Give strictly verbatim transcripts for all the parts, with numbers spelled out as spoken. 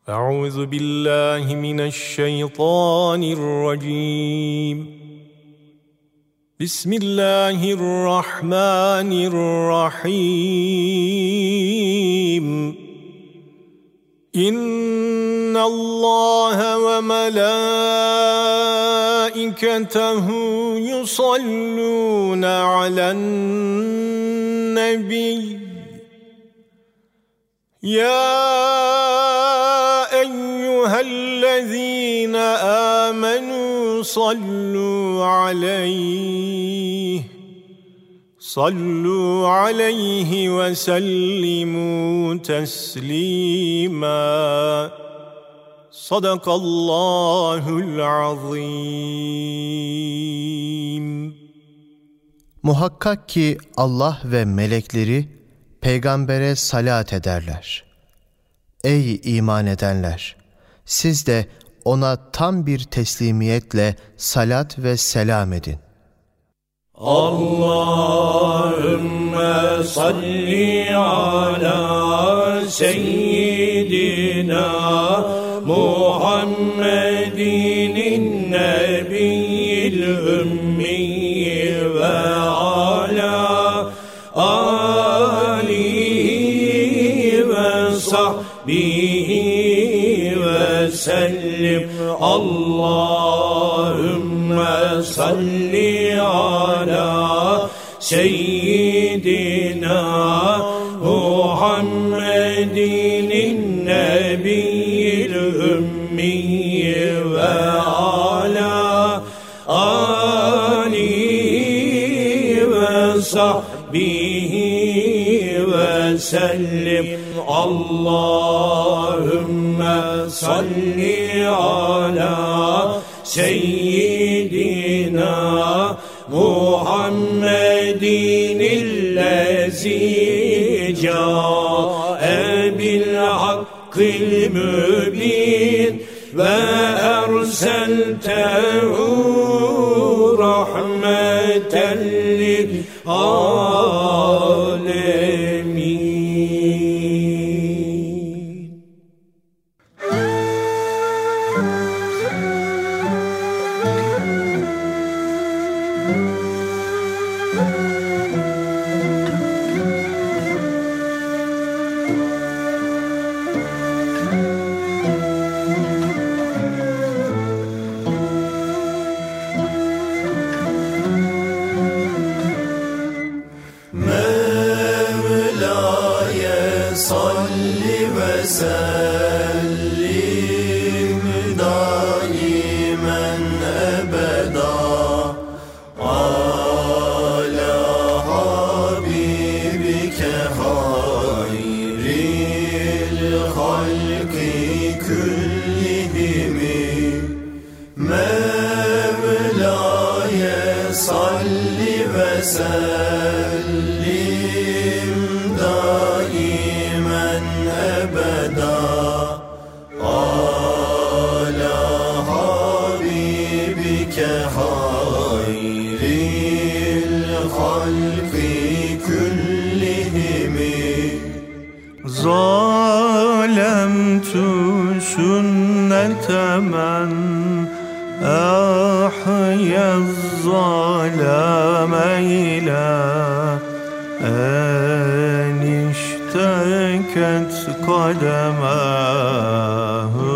أعوذ بالله من الشيطان الرجيم بسم الله الرحمن الرحيم إن الله وملائكته يصلون على النبي يا أيها الذين آمنوا صلوا عليه صلوا عليه وسلموا تسليما صدق الله العظيم. Muhakkak ki Allah ve melekleri peygambere salat ederler. Ey iman edenler! Siz de ona tam bir teslimiyetle salat ve selam edin. Allahümme salli ala seyyidina Muhammedin nebiyyil ümmi ve ala alihi ve sahbihi ve sellim. Allahümme salli ala seyyidina Muhammedin nebiyyil ümmi ve ala alihi ve sahbihi ve sellim. Allahümme salli ala seyyidina Muhammedin illezi câe bil hakkil mübin ve erseltehu rahmeten lil alemin. Sellim daimen ebeda ala habibike hayril halki küllihimi. Mevla'ye salli ve sellim daimen ebeda ala habibike hayril halki küllihimi. Zalemtu sünnete men ahyez zaleme ile enişteket kademehü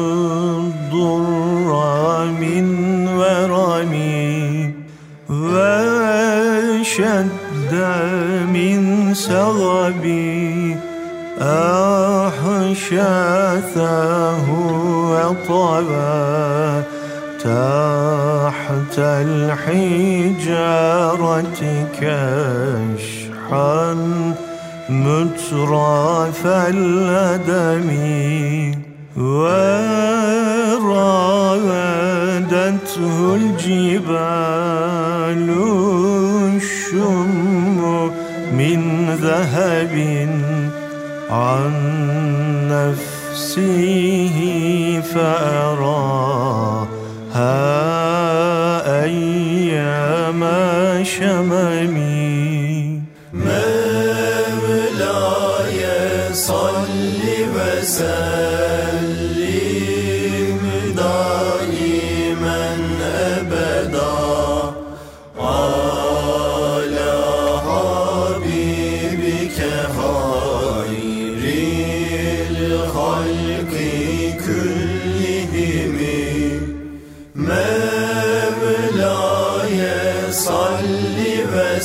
durra min verami ve şedde min segabi ahşathehu ve tabe tahtel hicareti keşhan mütrafel edemi ve ravedethul cibalu şummu min zehebin an nefsihi fe'eraha eyyâme şememi. Mevla'ye salli ve sellim halki küllihim Mevla'ye salli ve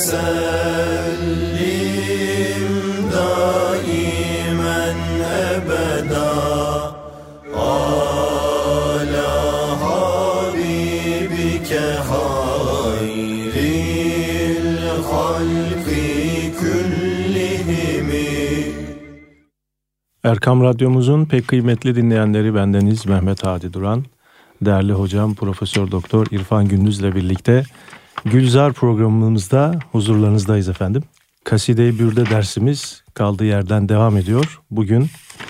sellim daimen ebeda ala habibike hayril halki küllihim. Erkam Radyomuzun pek kıymetli dinleyenleri, bendeniz Mehmet Hadi Duran. Değerli hocam Profesör Doktor İrfan Gündüz'le birlikte Gülzar programımızda huzurlarınızdayız efendim. Kaside-i Bürde dersimiz kaldığı yerden devam ediyor. Bugün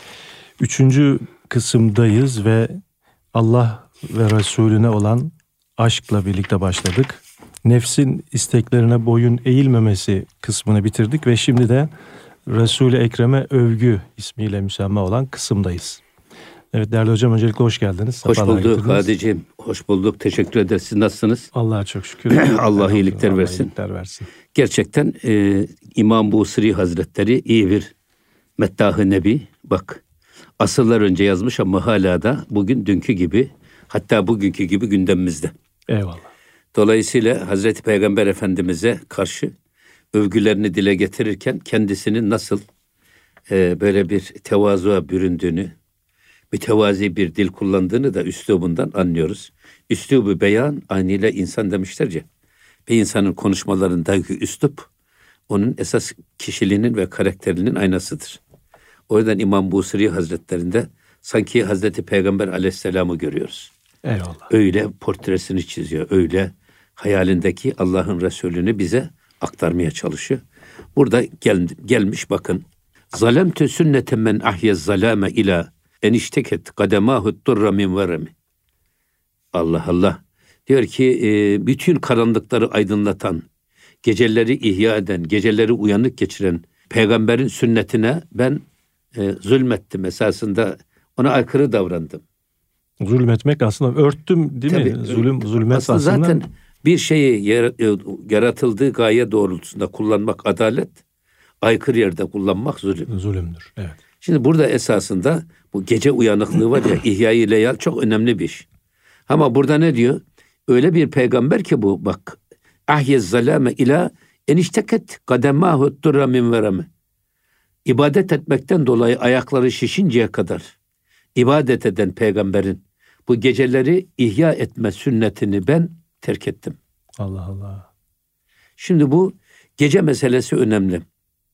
üçüncü kısımdayız ve Allah ve Resulüne olan aşkla birlikte başladık. Nefsin isteklerine boyun eğilmemesi kısmını bitirdik ve şimdi de Resul-i Ekrem'e övgü ismiyle müsemma olan kısımdayız. Evet değerli hocam, öncelikle hoş geldiniz. Hoş bulduk Hadiciğim. Hoş bulduk. Teşekkür ederiz. Siz nasılsınız? Allah'a çok şükür. Allah iyilikler Allah versin. iyilikler versin. Gerçekten e, İmam Busiri Hazretleri iyi bir meddahı nebi. Bak, asırlar önce yazmış ama hala da bugün dünkü gibi, hatta bugünkü gibi gündemimizde. Eyvallah. Dolayısıyla Hazreti Peygamber Efendimiz'e karşı övgülerini dile getirirken kendisinin nasıl e, böyle bir tevazuya büründüğünü, mütevazi bir dil kullandığını da üslubundan anlıyoruz. Üslubu beyan aynıyla insan demişler ya. Bir insanın konuşmalarındaki üslup onun esas kişiliğinin ve karakterinin aynasıdır. O yüzden İmam Busiri Hazretlerinde sanki Hazreti Peygamber Aleyhisselam'ı görüyoruz. Eyvallah. Öyle portresini çiziyor. Öyle hayalindeki Allah'ın Resulünü bize aktarmaya çalışıyor. Burada gel, gelmiş bakın. Zalemtü sünneten men ahyez zalame ila enişteket kademahut durra min veremi. Allah Allah. Diyor ki e, bütün karanlıkları aydınlatan, geceleri ihya eden, geceleri uyanık geçiren peygamberin sünnetine ben e, zulmettim. Esasında ona aykırı davrandım. Zulmetmek aslında örttüm değil Tabii, mi? Zulüm, zulmet aslında. aslında. Zaten bir şeyi yaratıldığı gaye doğrultusunda kullanmak adalet, aykırı yerde kullanmak zulüm. Zulümdür, evet. Şimdi burada esasında bu gece uyanıklığı var ya, İhya-i Leyal çok önemli bir iş. Ama burada ne diyor? Öyle bir peygamber ki bu, bak. Ahyez zalame ila enişteket kademahut durra min vereme. İbadet etmekten dolayı ayakları şişinceye kadar ibadet eden peygamberin bu geceleri ihya etme sünnetini ben terk ettim. Allah Allah. Şimdi bu gece meselesi önemli.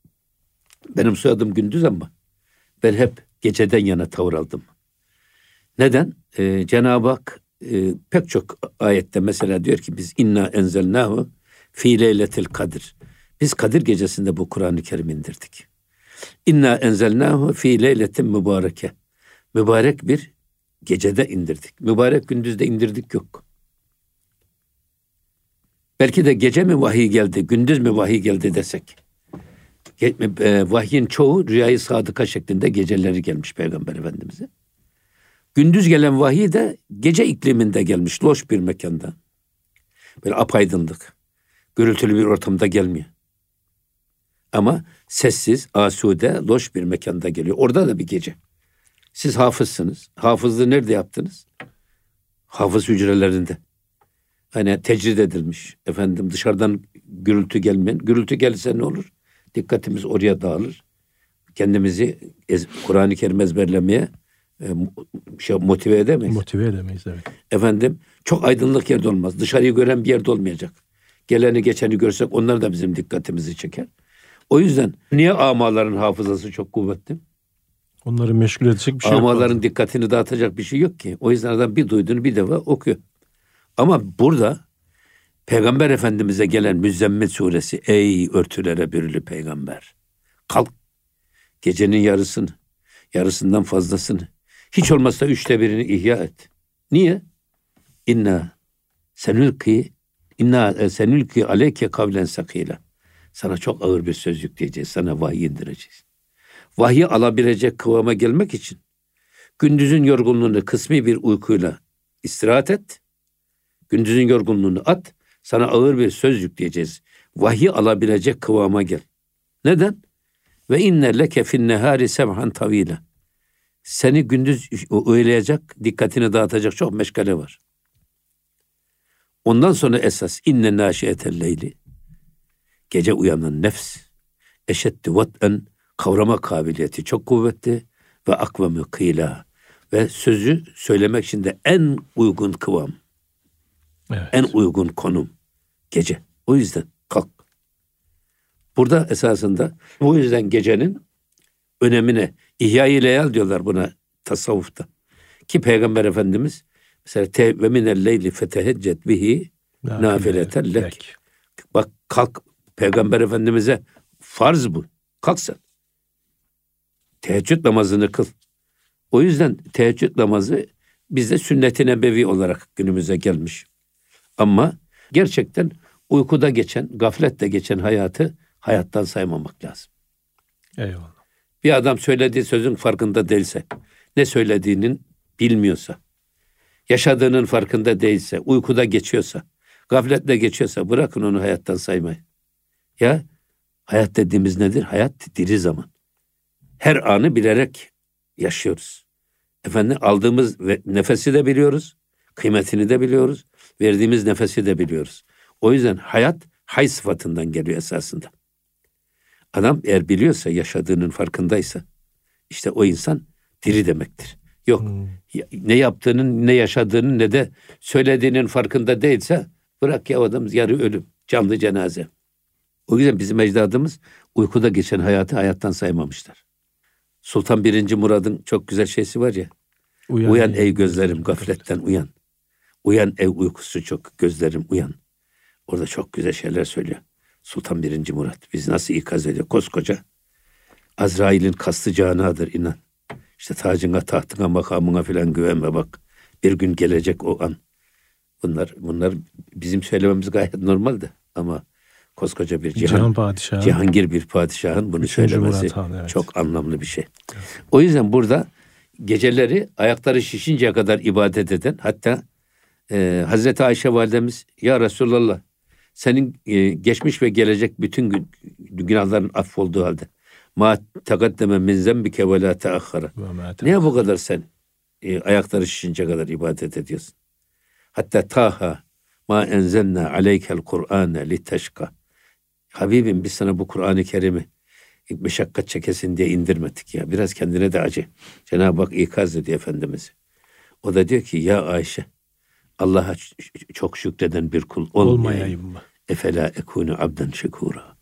Benim soyadım Gündüz ama ben hep geceden yana tavır aldım. Neden? Ee, Cenab-ı Hak e, pek çok ayette mesela diyor ki biz inna enzelnahu fi leyletil kadir. Biz Kadir gecesinde bu Kur'an-ı Kerim indirdik. İnna enzelnahu fi leyletin mübareke. Mübarek bir gecede indirdik. Mübarek gündüzde indirdik yok. Belki de gece mi vahiy geldi, gündüz mü vahiy geldi desek. Vahyin çoğu rüyayı sadıka şeklinde geceleri gelmiş Peygamber Efendimiz'e. Gündüz gelen vahiy de gece ikliminde gelmiş, loş bir mekanda. Böyle apaydınlık, gürültülü bir ortamda gelmiyor. Ama sessiz, asude, loş bir mekanda geliyor. Orada da bir gece. Siz hafızsınız. Hafızlığı nerede yaptınız? Hafız hücrelerinde. Hani tecrid edilmiş. Efendim dışarıdan gürültü gelmeyen. Gürültü gelirse ne olur? Dikkatimiz oraya dağılır. Kendimizi ez, Kur'an-ı Kerim ezberlemeye e, şey, motive edemeyiz. Motive edemeyiz, evet. Efendim çok aydınlık yerde olmaz. Dışarıyı gören bir yerde olmayacak. Geleni geçeni görsek onlar da bizim dikkatimizi çeker. O yüzden niye amaların hafızası çok kuvvetli? Onları meşgul edecek bir şey yok. Amaların dikkatini dağıtacak bir şey yok ki. O yüzden adam bir duyduğunu bir defa okuyor. Ama burada Peygamber Efendimiz'e gelen Müzzemmil suresi, ey örtülere bürülü peygamber, kalk gecenin yarısını, yarısından fazlasını, hiç olmazsa üçte birini ihya et. Niye? İnna senülki inna senülki aleyke kavlen sakila. Sana çok ağır bir söz yükleyeceğiz, sana vahiy indireceğiz. Vahyi alabilecek kıvama gelmek için gündüzün yorgunluğunu kısmi bir uykuyla istirahat et. Gündüzün yorgunluğunu at. Sana ağır bir söz yükleyeceğiz. Vahyi alabilecek kıvama gel. Neden? Ve inne leke fin nehari semhan tavila. seni gündüz oyalayacak, dikkatini dağıtacak çok meşgale var. Ondan sonra esas inne nâşiyetel leyli, gece uyanan nefs, eşeddi vat'en, kavrama kabiliyeti çok kuvvetli ve akvamı kıyla ve sözü söylemek için de en uygun kıvam, Evet. en uygun konum gece. O yüzden kalk. Burada esasında bu yüzden gecenin önemine İhya-i Leyal diyorlar buna tasavvufta. Ki Peygamber Efendimiz mesela te ve minel leyli feteheccet bihi nafileten lek. Bak kalk, Peygamber Efendimiz'e farz bu. Kalk sen. Teheccüd namazını kıl. O yüzden teheccüd namazı bizde sünnet-i nebevi olarak günümüze gelmiş. Ama gerçekten uykuda geçen, gaflette geçen hayatı hayattan saymamak lazım. Eyvallah. Bir adam söylediği sözün farkında değilse, ne söylediğinin bilmiyorsa, yaşadığının farkında değilse, uykuda geçiyorsa, gafletle geçiyorsa bırakın onu hayattan saymayı. Ya hayat dediğimiz nedir? Hayat diri zaman. Her anı bilerek yaşıyoruz. Efendim aldığımız nefesi de biliyoruz, kıymetini de biliyoruz, verdiğimiz nefesi de biliyoruz. O yüzden hayat hay sıfatından geliyor esasında. Adam eğer biliyorsa, yaşadığının farkındaysa, işte o insan diri demektir. Yok, hmm. ne yaptığının, ne yaşadığının, ne de söylediğinin farkında değilse, bırak ya adam yarı ölüm, canlı cenaze. O yüzden bizim ecdadımız uykuda geçen hayatı hayattan saymamışlar. Sultan birinci Murad'ın çok güzel şeysi var ya, uyan, uyan ey gözlerim gafletten uyan. Uyan ey uykusu çok gözlerim uyan. Orada çok güzel şeyler söylüyor. Sultan birinci Murad bizi nasıl ikaz ediyor? Koskoca Azrail'in kastı canadır inan. İşte tacına, tahtına, makamına filan güvenme bak. Bir gün gelecek o an. Bunlar bunlar bizim söylememiz gayet normaldi ama koskoca bir cihan, cihan padişahı, Cihangir bir padişahın bunu Üçüncü söylemesi Han, evet. çok anlamlı bir şey. Evet. O yüzden burada geceleri ayakları şişinceye kadar ibadet eden, hatta e, Hazreti Ayşe validemiz ya Resulallah senin e, geçmiş ve gelecek bütün gün, günahların affolduğu halde ma takaddeme min zembike ve la teahhara. Niye bu kadar sen e, ayakları şişinceye kadar ibadet ediyorsun? Hatta taha ma enzelna aleykel Kur'ane liteşka. Habibim biz sana bu Kur'an-ı Kerim'i meşakkat çekesin diye indirmedik ya. Biraz kendine de acı. Cenab-ı Hak ikaz ediyor Efendimiz'i. O da diyor ki ya Ayşe Allah'a çok şükreden bir kul olmayayım mı? Efela ekunu abden şekura.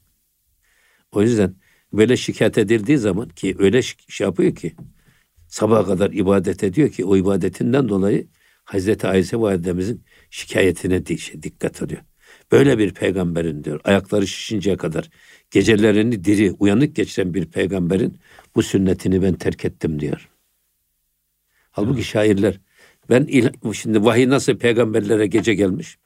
O yüzden böyle şikayet edildiği zaman ki öyle şey yapıyor ki sabaha kadar ibadet ediyor ki o ibadetinden dolayı Hazreti Ayşe validemizin şikayetine dikkat ediyor. Böyle bir peygamberin diyor ayakları şişinceye kadar gecelerini diri uyanık geçiren bir peygamberin bu sünnetini ben terk ettim diyor. Halbuki evet. şairler ben şimdi vahiy nasıl peygamberlere gece gelmiş?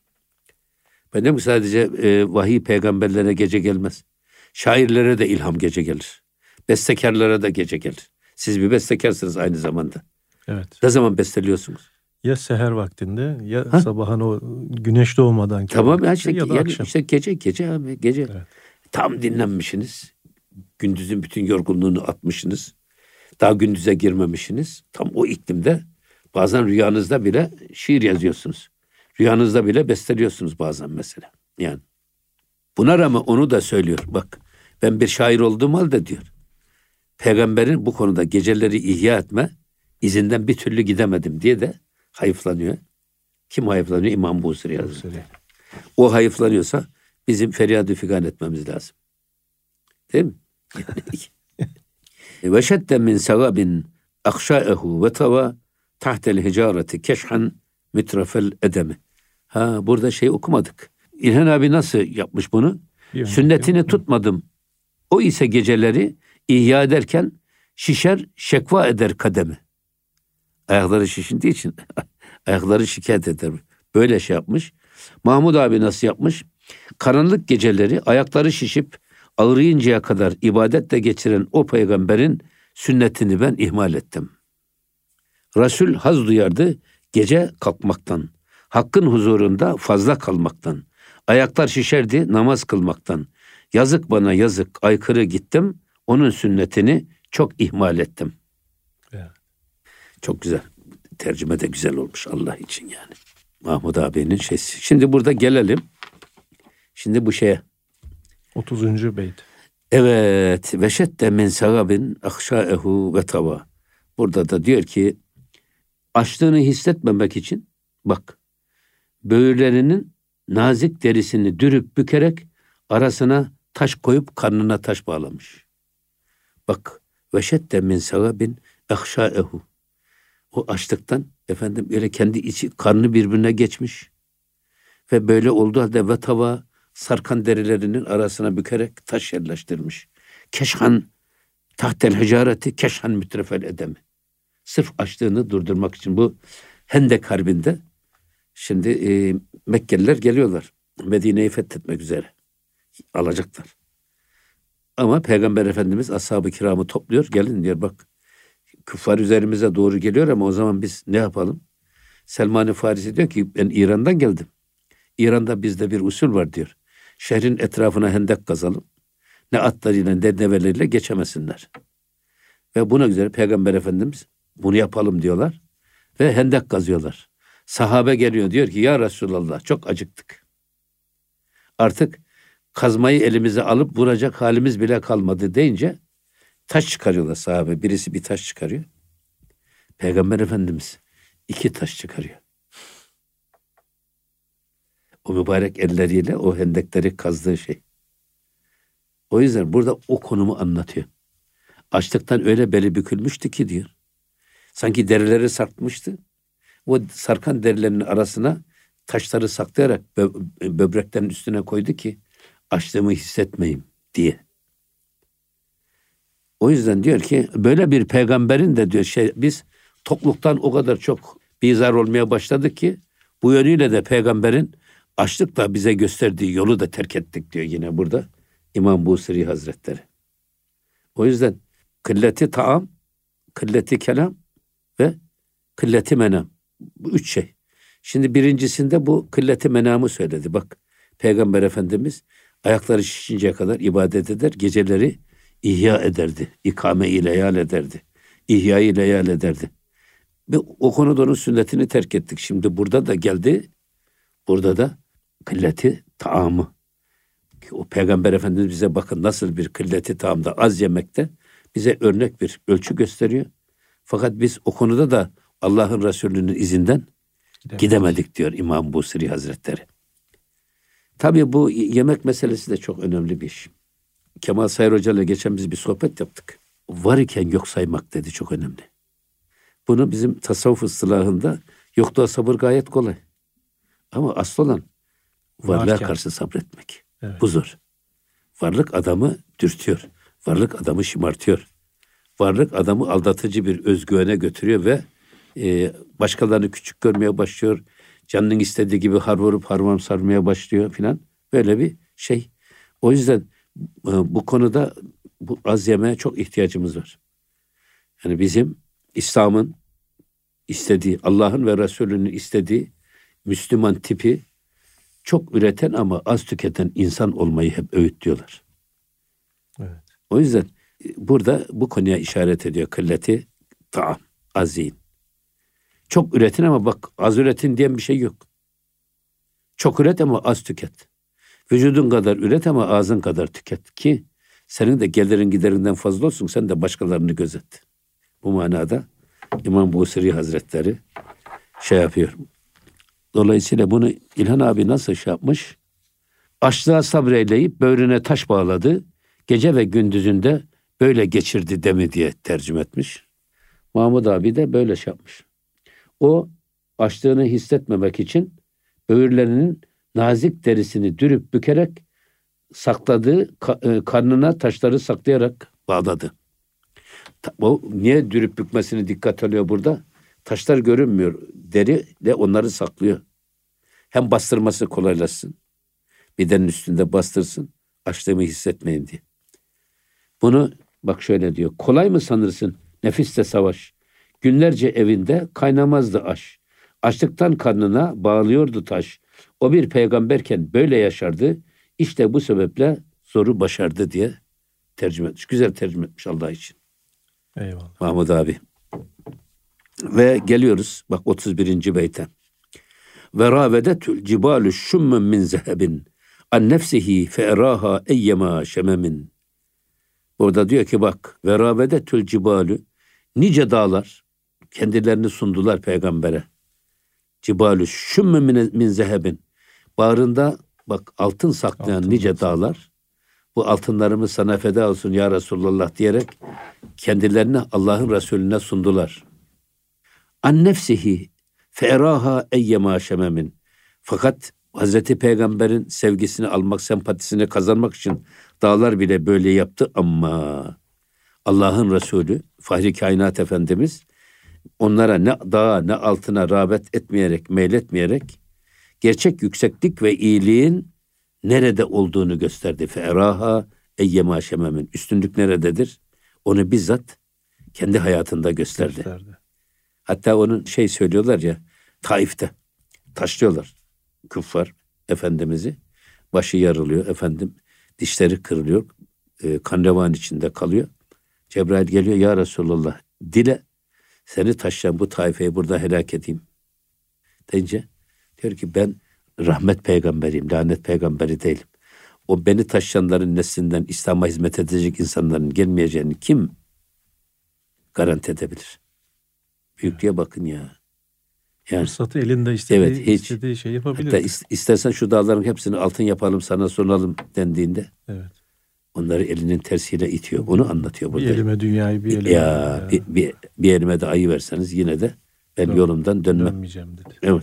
Ben diyorum ki sadece e, vahiy peygamberlere gece gelmez. Şairlere de ilham gece gelir. Bestekarlara da gece gelir. Siz bir bestekarsınız aynı zamanda. Evet. Ne zaman besteliyorsunuz? Ya seher vaktinde ya ha? sabahın o güneş doğmadan. Tamam ya işte, ya da yani işte gece gece abi gece. Evet. Tam dinlenmişsiniz. Gündüzün bütün yorgunluğunu atmışsınız. Daha gündüze girmemişsiniz. Tam o iklimde bazen rüyanızda bile şiir yazıyorsunuz. Rüyanızda bile besteliyorsunuz bazen mesela. Yani buna rağmen onu da söylüyor. Bak ben bir şair olduğum halde diyor. Peygamberin bu konuda geceleri ihya etme izinden bir türlü gidemedim diye de hayıflanıyor. Kim hayıflanıyor? İmam Busiri yazıyor. O hayıflanıyorsa bizim feryat-ı figan etmemiz lazım. Değil mi? Ve şedde min sevabin akşaehu ve tava tahtel hicareti keşhan mitrafel edemi. Ha burada şey okumadık. İlhan abi nasıl yapmış bunu? Yani, sünnetini yani. tutmadım. O ise geceleri ihya ederken şişer şekva eder kademi. Ayakları şişindiği için ayakları şikayet eder. Böyle şey yapmış. Mahmud abi nasıl yapmış? Karanlık geceleri ayakları şişip ağrıyıncaya kadar ibadetle geçiren o peygamberin sünnetini ben ihmal ettim. Resul haz duyardı gece kalkmaktan. Hakkın huzurunda fazla kalmaktan. Ayaklar şişerdi namaz kılmaktan. Yazık bana yazık aykırı gittim. Onun sünnetini çok ihmal ettim. Evet. Çok güzel. Tercüme de güzel olmuş Allah için yani. Mahmud abinin şeysi. Şimdi burada gelelim. Şimdi bu şeye. otuzuncu beyt. Evet. Ve şedde min sagabin ahşaehu ve tava. Burada da diyor ki açlığını hissetmemek için bak böğürlerinin nazik derisini dürüp bükerek arasına taş koyup karnına taş bağlamış. Bak ve şedde min sagabin ahşaehu. O açlıktan efendim öyle kendi içi karnı birbirine geçmiş. Ve böyle olduğu halde ve tava sarkan derilerinin arasına bükerek taş yerleştirmiş. Keşhan tahtel hicareti keşhan mütrefel edemi. Sırf açlığını durdurmak için bu Hendek Harbi'nde şimdi e, Mekkeliler geliyorlar. Medine'yi fethetmek üzere. Alacaklar. Ama Peygamber Efendimiz ashab-ı kiramı topluyor. Gelin diyor bak. Küffar üzerimize doğru geliyor ama o zaman biz ne yapalım? Selman-ı Farisi diyor ki ben İran'dan geldim. İran'da bizde bir usul var diyor. Şehrin etrafına hendek kazalım. Ne atlarıyla ne develeriyle geçemesinler. Ve buna göre Peygamber Efendimiz bunu yapalım diyorlar. Ve hendek kazıyorlar. Sahabe geliyor diyor ki ya Resulallah çok acıktık. Artık kazmayı elimize alıp vuracak halimiz bile kalmadı deyince taş çıkarıyorlar sahabe. Birisi bir taş çıkarıyor. Peygamber Efendimiz iki taş çıkarıyor. O mübarek elleriyle o hendekleri kazdığı şey. O yüzden burada o konumu anlatıyor. Açlıktan öyle beli bükülmüştü ki diyor. Sanki derileri sarkmıştı. O sarkan derilerin arasına taşları saklayarak bö- böbreklerin üstüne koydu ki açlığımı hissetmeyeyim diye. O yüzden diyor ki böyle bir peygamberin de diyor şey biz tokluktan o kadar çok bizar olmaya başladık ki bu yönüyle de peygamberin açlıkla bize gösterdiği yolu da terk ettik diyor yine burada İmam Busiri Hazretleri. O yüzden kılleti taam, kılleti kelam ve kılleti menam. Bu üç şey. Şimdi birincisinde bu kılleti menamı söyledi. Bak Peygamber Efendimiz ayakları şişinceye kadar ibadet eder, geceleri ihya ederdi. İkame-i leyal ederdi. İhya-i leyal ederdi. Ve o konuda onun sünnetini terk ettik. Şimdi burada da geldi. Burada da kılleti taamı. O Peygamber Efendimiz bize bakın nasıl bir kılleti taamda az yemekte bize örnek bir ölçü gösteriyor. Fakat biz o konuda da Allah'ın Resulü'nün izinden gidemedik, gidemedik diyor İmam Busiri Hazretleri. Tabii bu yemek meselesi de çok önemli bir iş. Kemal Sayar Hoca ile geçen biz bir sohbet yaptık. Var iken yok saymak dedi çok önemli. Bunu bizim tasavvuf ıstılahında yokluğa sabır gayet kolay. Ama asıl olan varlığa Varken. karşı sabretmek. Evet. Bu zor. Varlık adamı dürtüyor. Varlık adamı şımartıyor. Varlık adamı aldatıcı bir özgüvene götürüyor ve e, başkalarını küçük görmeye başlıyor. Canının istediği gibi har vurup harman sarmaya başlıyor filan. Böyle bir şey. O yüzden e, bu konuda bu az yemeğe çok ihtiyacımız var. Yani bizim İslam'ın istediği, Allah'ın ve Resulünün istediği Müslüman tipi çok üreten ama az tüketen insan olmayı hep öğütlüyorlar. Evet. O yüzden burada bu konuya işaret ediyor. Kılleti taam, az yiyin. Çok üretin ama bak az üretin diyen bir şey yok. Çok üret ama az tüket. Vücudun kadar üret ama ağzın kadar tüket ki senin de gelirin giderinden fazla olsun, sen de başkalarını gözet. Bu manada İmam Busiri Hazretleri şey yapıyor. Dolayısıyla bunu İlhan abi nasıl şey yapmış? Açlığa sabreyleyip böğrüne taş bağladı. Gece ve gündüzünde böyle geçirdi demi diye tercüme etmiş. Mahmud abi de böyle şey yapmış. O açlığını hissetmemek için böğürlerinin nazik derisini dürüp bükerek sakladığı karnına taşları saklayarak bağladı. O niye dürüp bükmesini dikkat alıyor burada? Taşlar görünmüyor. Deri de onları saklıyor. Hem bastırması kolaylaşsın. Bedenin üstünde bastırsın. Açlığımı hissetmeyin diye. Bunu bak şöyle diyor. Kolay mı sanırsın nefiste savaş? Günlerce evinde kaynamazdı aş. Açlıktan karnına bağlıyordu taş. O bir peygamberken böyle yaşardı. İşte bu sebeple zoru başardı diye tercüme etmiş. Güzel tercüme etmiş Allah için. Eyvallah. Mahmud abi. Ve geliyoruz bak otuz birinci beyte. Ve ravedetül cibalü şummen min zehebin an nefsihi fe eraha eyyema şememin. Burada diyor ki bak ve ravedetül cibalü nice dağlar kendilerini sundular peygambere. Cibalü şummen min, min zehebin. Bağrında bak altın saklayan altın nice altın. Dağlar. Bu altınlarımı sana feda olsun ya Resulallah diyerek kendilerini Allah'ın Resulüne sundular. An nefsihi fe eraha eyyema şememin. Fakat Hazreti Peygamber'in sevgisini almak, sempatisini kazanmak için dağlar bile böyle yaptı ama Allah'ın Resulü, Fahri Kainat Efendimiz onlara ne dağa ne altına rağbet etmeyerek, meyletmeyerek gerçek yükseklik ve iyiliğin nerede olduğunu gösterdi. Fe'eraha eyyema şememin. Üstünlük nerededir? Onu bizzat kendi hayatında gösterdi. gösterdi. Hatta onun şey söylüyorlar ya, Taif'te taşlıyorlar küffar Efendimiz'i. Başı yarılıyor efendim. Dişleri kırılıyor. E, kan revan içinde kalıyor. Cebrail geliyor, ya Resulallah dile seni taşlayan bu taifeyi burada helak edeyim. Deyince diyor ki ben rahmet peygamberiyim, lanet peygamberi değilim. O beni taşıyanların neslinden İslam'a hizmet edecek insanların gelmeyeceğini kim garanti edebilir? Büyüklüğe bakın ya. Yani, fırsatı elinde istediği, evet, hiç, istediği şey yapabilir. Hatta istersen şu dağların hepsini altın yapalım sana sunalım dendiğinde evet. onları elinin tersiyle itiyor. Onu anlatıyor burada. Bir elime dünyayı bir elime. Ya, ya. Bir, bir, bir elime de ayı verseniz yine de ben Dön, yolumdan dönmem. Dönmeyeceğim dedi. Evet.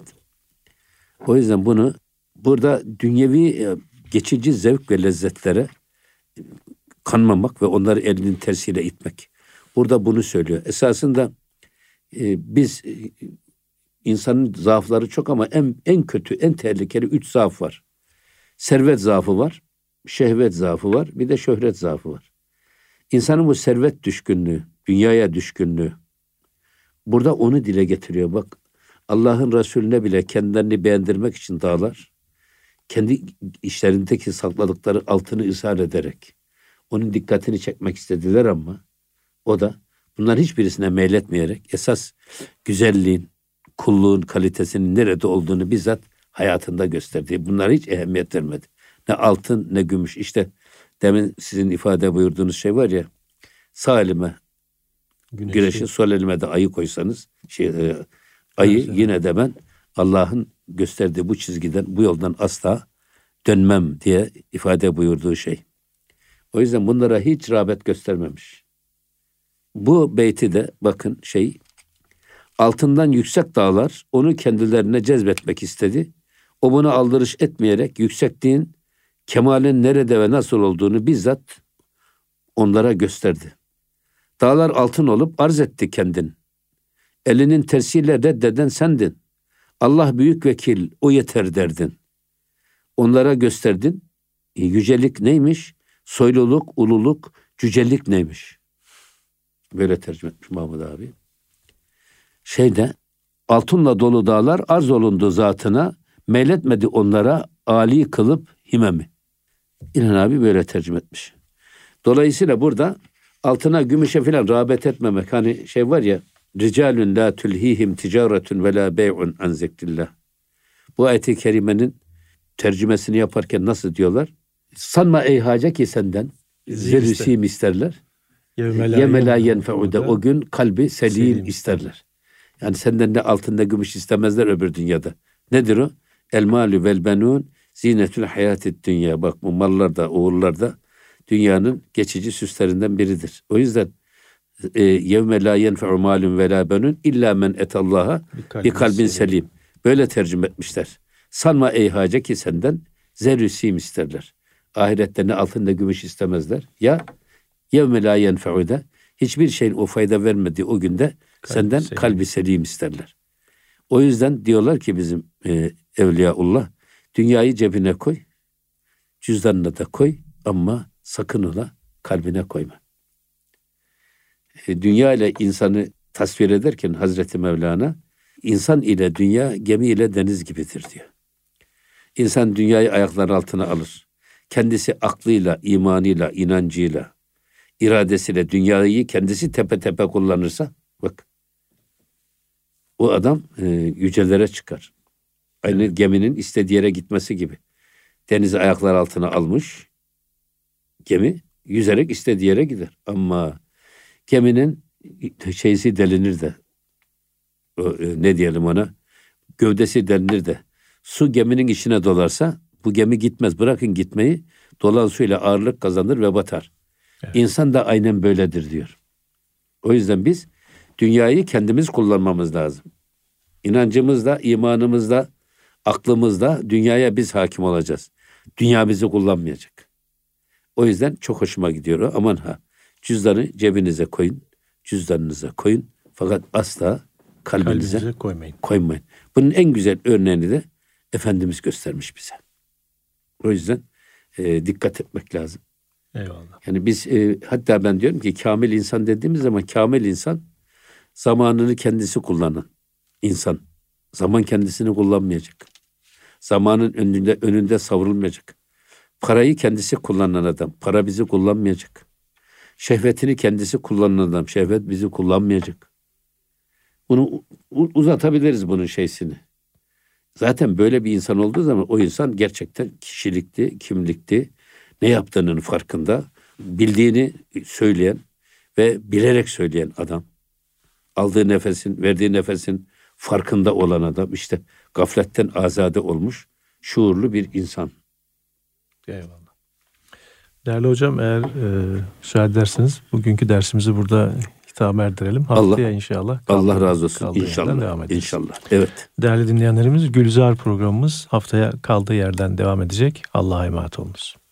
O yüzden bunu burada dünyevi geçici zevk ve lezzetlere kanmamak ve onları elinin tersiyle itmek. Burada bunu söylüyor. Esasında e, biz e, insanın zaafları çok ama en en kötü, en tehlikeli üç zaaf var. Servet zaafı var, şehvet zaafı var, bir de şöhret zaafı var. İnsanın bu servet düşkünlüğü, dünyaya düşkünlüğü, burada onu dile getiriyor. Bak, Allah'ın Resulüne bile kendilerini beğendirmek için dağlar, kendi işlerindeki sakladıkları altını ishal ederek onun dikkatini çekmek istediler ama o da bunların hiçbirisine meyletmeyerek esas güzelliğin, kulluğun kalitesinin nerede olduğunu bizzat hayatında gösterdi. Bunlara hiç ehemmiyet vermedi. Ne altın ne gümüş. İşte demin sizin ifade buyurduğunuz şey var ya, sağ elime güneşi, güneşi sol elime de ayı koysanız şey, e, ayı evet, yine de ben Allah'ın gösterdiği bu çizgiden, bu yoldan asla dönmem diye ifade buyurduğu şey. O yüzden bunlara hiç rağbet göstermemiş. Bu beyti de bakın şey, altından yüksek dağlar onu kendilerine cezbetmek istedi. O buna aldırış etmeyerek yüksekliğin, kemalin nerede ve nasıl olduğunu bizzat onlara gösterdi. Dağlar altın olup arz etti kendin. Elinin tersiyle reddeden sendin. Allah büyük vekil, o yeter derdin. Onlara gösterdin. E, yücelik neymiş? Soyluluk, ululuk, cücelik neymiş? Böyle tercüme etmiş Mahmud abi. Şeyde, altınla dolu dağlar arz olundu zatına, meyletmedi onlara âli kılıp himemi. İlhan abi böyle tercüme etmiş. Dolayısıyla burada altına, gümüşe filan rağbet etmemek. Hani şey var ya, ricalun la tulhihim ticaretun ve la bey'un an zikrillah. Bu ayet-i kerimenin tercümesini yaparken nasıl diyorlar? Sanma ey hace ki senden zerüsim isterler. Yevme la yenfe'ude, o gün kalbi selim, selim isterler. Yani senden ne altın ne gümüş istemezler öbür dünyada. Nedir o? El malü vel benun zinetül hayatid dünya. Bak, bu mallar da oğullar da dünyanın geçici süslerinden biridir. O yüzden yevme la yenfe'u malun ve la benun illa men etallaha bi kalbin selim. Böyle tercüme etmişler. Sanma ey hace ki senden zerrüsim isterler. Ahirette ne altın ne gümüş istemezler. Ya yevme la yenfe'ude, hiçbir şeyin o fayda vermediği o günde kalbi senden selim. kalbi selim isterler. O yüzden diyorlar ki bizim e, Evliyaullah, dünyayı cebine koy, cüzdanına da koy ama sakın ola kalbine koyma. E, dünya ile insanı tasvir ederken Hazreti Mevlana, insan ile dünya gemi ile deniz gibidir diyor. İnsan dünyayı ayakları altına alır. Kendisi aklıyla, imanıyla, inancıyla, iradesiyle dünyayı kendisi tepe tepe kullanırsa, bak, O adam e, yücelere çıkar. Aynı geminin istediği yere gitmesi gibi. Denizi ayaklar altına almış. Gemi yüzerek istediği yere gider. Ama geminin şeysi delinir de o, e, ne diyelim ona, gövdesi delinir de su geminin içine dolarsa bu gemi gitmez. Bırakın gitmeyi, dolan suyla ağırlık kazanır ve batar. Evet. İnsan da aynen böyledir diyor. O yüzden biz dünyayı kendimiz kullanmamız lazım. İnancımızla, imanımızla, aklımızla dünyaya biz hakim olacağız. Dünya bizi kullanmayacak. O yüzden çok hoşuma gidiyor o. Aman ha, cüzdanı cebinize koyun, cüzdanınıza koyun. Fakat asla kalbinize, kalbinize koymayın. koymayın. Bunun en güzel örneğini de Efendimiz göstermiş bize. O yüzden e, dikkat etmek lazım. Eyvallah. Yani biz e, hatta ben diyorum ki kamil insan dediğimiz zaman kamil insan zamanını kendisi kullanan insan. Zaman kendisini kullanmayacak. Zamanın önünde önünde savrulmayacak. Parayı kendisi kullanan adam. Para bizi kullanmayacak. Şehvetini kendisi kullanan adam. Şehvet bizi kullanmayacak. Bunu uzatabiliriz bunun şeysini. Zaten böyle bir insan olduğu zaman o insan gerçekten kişilikti, kimlikti. Ne yaptığının farkında, bildiğini söyleyen ve bilerek söyleyen adam. Aldığı nefesin, verdiği nefesin farkında olan adam. İşte gafletten azade olmuş, şuurlu bir insan. Eyvallah. Değerli hocam, eğer e, müsaade ederseniz bugünkü dersimizi burada hitama erdirelim. Haftaya Allah, inşallah. Kaldığı, Allah razı olsun. İnşallah. Devam ederiz. İnşallah. Evet. Değerli dinleyenlerimiz, Gülzar programımız haftaya kaldığı yerden devam edecek. Allah'a emanet olunuz.